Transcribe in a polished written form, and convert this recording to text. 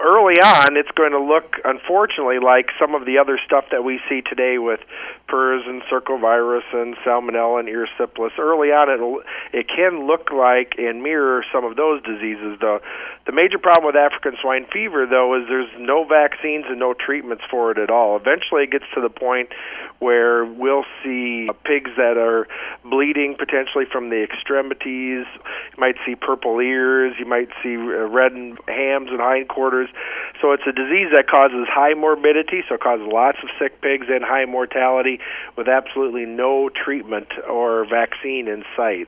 early on, it's going to look, unfortunately, like some of the other stuff that we see today with PRRS and circovirus and salmonella and erysipelas. Early on, it can look like and mirror some of those diseases. The major problem with African swine fever, though, is there's no vaccines and no treatments for it at all. Eventually, it gets to the point where we'll see pigs that are bleeding potentially from the extremities. You might see purple ears. You might see red hams and hindquarters. So it's a disease that causes high morbidity, so it causes lots of sick pigs and high mortality with absolutely no treatment or vaccine in sight.